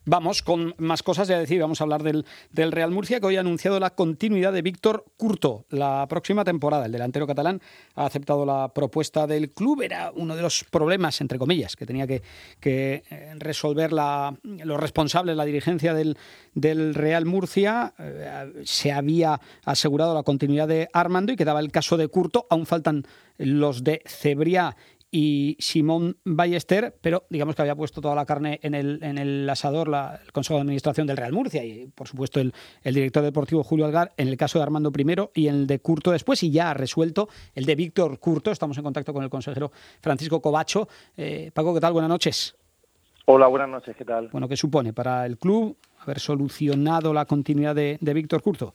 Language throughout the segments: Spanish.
Vamos con más cosas, ya decía, vamos a hablar del Real Murcia, que hoy ha anunciado la continuidad de Víctor Curto la próxima temporada. El delantero catalán ha aceptado la propuesta del club. Era uno de los problemas, entre comillas, que tenía que resolver los responsables, la dirigencia del Real Murcia. Se había asegurado la continuidad de Armando y quedaba el caso de Curto. Aún faltan los de Cebrià y Simón Ballester, pero digamos que había puesto toda la carne en el asador el Consejo de Administración del Real Murcia y, por supuesto, el director deportivo Julio Algar, en el caso de Armando primero y el de Curto después, y ya ha resuelto el de Víctor Curto. Estamos en contacto con el consejero Francisco Covacho. Paco, ¿qué tal? Buenas noches. Hola, buenas noches, ¿qué tal? Bueno, ¿qué supone para el club haber solucionado la continuidad de Víctor Curto?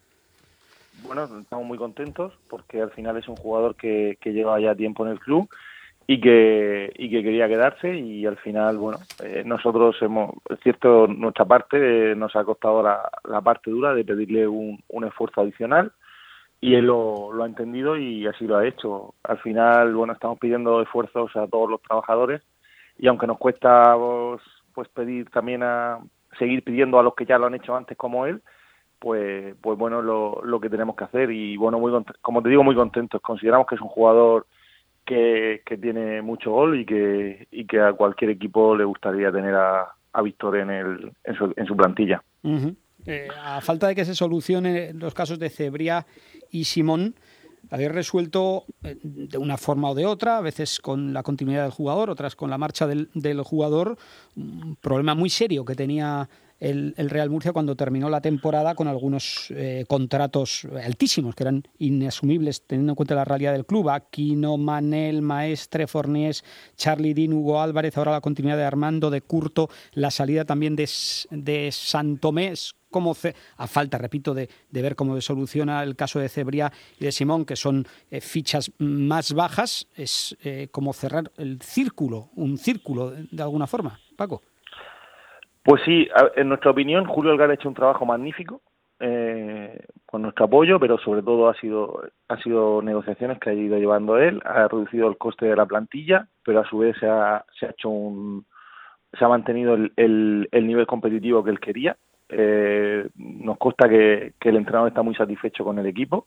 Bueno, estamos muy contentos porque al final es un jugador que lleva ya tiempo en el club y que quería quedarse, y al final, bueno, nosotros es cierto, nuestra parte nos ha costado la parte dura de pedirle un esfuerzo adicional, y él lo ha entendido y así lo ha hecho. Al final, bueno, estamos pidiendo esfuerzos a todos los trabajadores, y aunque nos cuesta pues pedir también seguir pidiendo a los que ya lo han hecho antes como él, pues bueno, lo que tenemos que hacer. Y bueno, como te digo, muy contentos. Consideramos que es un jugador que tiene mucho gol y que a cualquier equipo le gustaría tener a Víctor en su plantilla. Uh-huh. A falta de que se solucionen los casos de Cebrià y Simón, habéis resuelto de una forma o de otra, a veces con la continuidad del jugador, otras con la marcha del jugador, un problema muy serio que tenía el Real Murcia cuando terminó la temporada, con algunos contratos altísimos que eran inasumibles teniendo en cuenta la realidad del club. Aquino, Manel, Maestre, Fornés, Charlie Dean, Hugo Álvarez, ahora la continuidad de Armando, de Curto, la salida también de Santomés, a falta, repito, de ver cómo se soluciona el caso de Cebrià y de Simón, que son fichas más bajas. Es como cerrar un círculo de alguna forma, Paco. Pues sí, en nuestra opinión, Julio Algar ha hecho un trabajo magnífico con nuestro apoyo, pero sobre todo ha sido negociaciones que ha ido llevando él, ha reducido el coste de la plantilla, pero a su vez se ha mantenido el nivel competitivo que él quería. Nos consta que el entrenador está muy satisfecho con el equipo,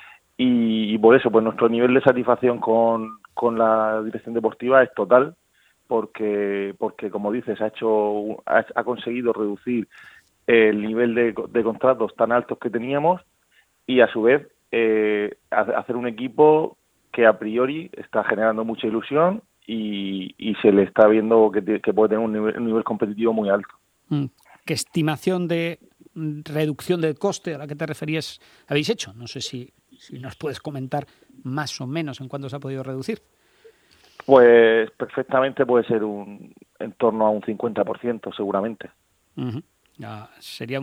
y por eso pues nuestro nivel de satisfacción con la dirección deportiva es total, porque como dices, ha conseguido reducir el nivel de contratos tan altos que teníamos, y a su vez hacer un equipo que a priori está generando mucha ilusión y se le está viendo que puede tener un nivel competitivo muy alto. ¿Qué estimación de reducción del coste a la que te referías habéis hecho? No sé si nos puedes comentar más o menos en cuánto se ha podido reducir. Pues perfectamente puede ser en torno a un 50%, seguramente. Uh-huh. Sería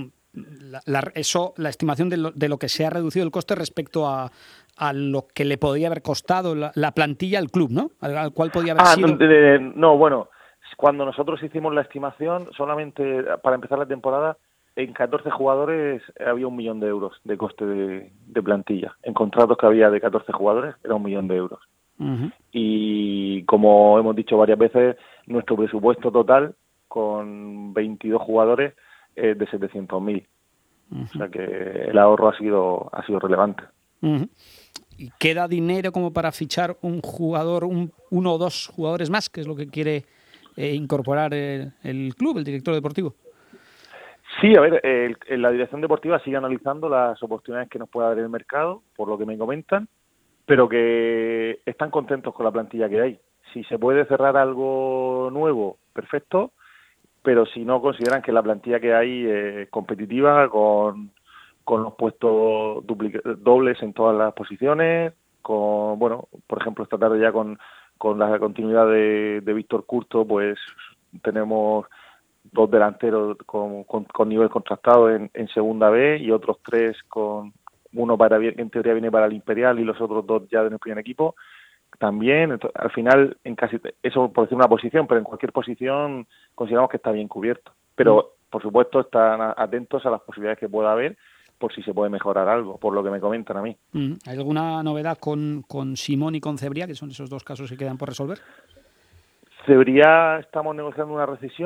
la estimación de lo que se ha reducido el coste respecto a lo que le podría haber costado la plantilla al club, ¿no? Al cual podía haber sido... No, bueno, cuando nosotros hicimos la estimación, solamente para empezar la temporada, en 14 jugadores había 1 millón de euros de coste de plantilla. En contratos que había de 14 jugadores era 1 millón de euros. Uh-huh. Y como hemos dicho varias veces, nuestro presupuesto total con 22 jugadores es de 700.000. Uh-huh. O sea que el ahorro ha sido relevante. Uh-huh. ¿Y queda dinero como para fichar un jugador, uno o dos jugadores más, que es lo que quiere incorporar el club, el director deportivo? Sí, a ver, la dirección deportiva sigue analizando las oportunidades que nos pueda dar el mercado, por lo que me comentan, pero que están contentos con la plantilla que hay. Si se puede cerrar algo nuevo, perfecto, pero si no, consideran que la plantilla que hay es competitiva, con los puestos dobles en todas las posiciones, bueno, por ejemplo, esta tarde ya con la continuidad de Víctor Curto, pues tenemos 2 delanteros con nivel contrastado en segunda B, y otros 3 uno en teoría viene para el Imperial y los otros 2 ya en el primer equipo también. Entonces, al final, en casi eso por decir una posición, pero en cualquier posición consideramos que está bien cubierto. Pero, por supuesto, están atentos a las posibilidades que pueda haber por si se puede mejorar algo, por lo que me comentan a mí. ¿Hay alguna novedad con Simón y con Cebrià, que son esos 2 casos que quedan por resolver? Cebrià estamos negociando una rescisión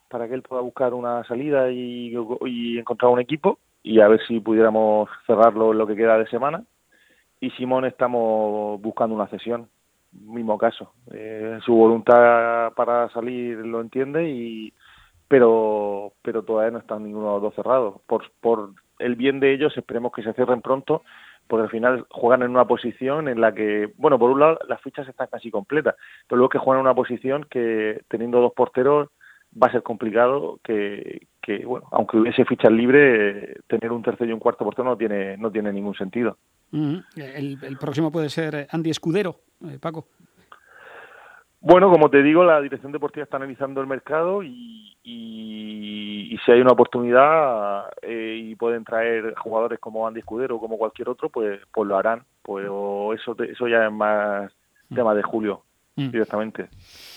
que él pueda buscar una salida y encontrar un equipo, y a ver si pudiéramos cerrarlo en lo que queda de semana. Y Simón estamos buscando una cesión, mismo caso. Su voluntad para salir lo entiende, pero todavía no están ninguno de los dos cerrados. Por el bien de ellos esperemos que se cierren pronto, porque al final juegan en una posición en la que, bueno, por un lado las fichas están casi completas, pero luego que juegan en una posición que, teniendo dos porteros, va a ser complicado que bueno, aunque hubiese fichas libres, tener un tercer y un cuarto portero no tiene ningún sentido. El próximo puede ser Andy Escudero, Paco. Bueno, como te digo, la dirección deportiva está analizando el mercado y si hay una oportunidad y pueden traer jugadores como Andy Escudero o como cualquier otro, pues lo harán. Pues eso ya es más tema de Julio, directamente.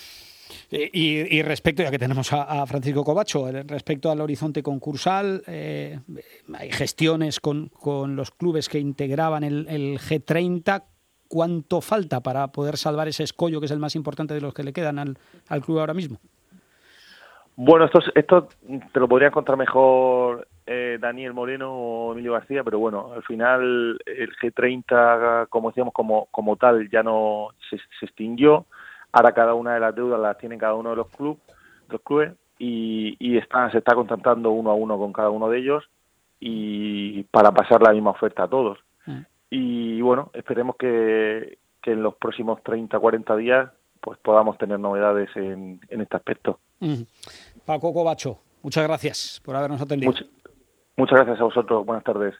Y respecto, ya que tenemos a Francisco Covacho, respecto al horizonte concursal, hay gestiones con los clubes que integraban el G30. ¿Cuánto falta para poder salvar ese escollo que es el más importante de los que le quedan al club ahora mismo? Bueno, esto te lo podrían contar mejor Daniel Moreno o Emilio García, pero bueno, al final el G30, como decíamos, como tal, ya no se extinguió. Ahora cada una de las deudas las tiene cada uno de los clubes y se está contactando uno a uno con cada uno de ellos y para pasar la misma oferta a todos. Y bueno, esperemos que en los próximos 30, 40 días pues podamos tener novedades en este aspecto. Paco Covacho, muchas gracias por habernos atendido. Muchas gracias a vosotros. Buenas tardes.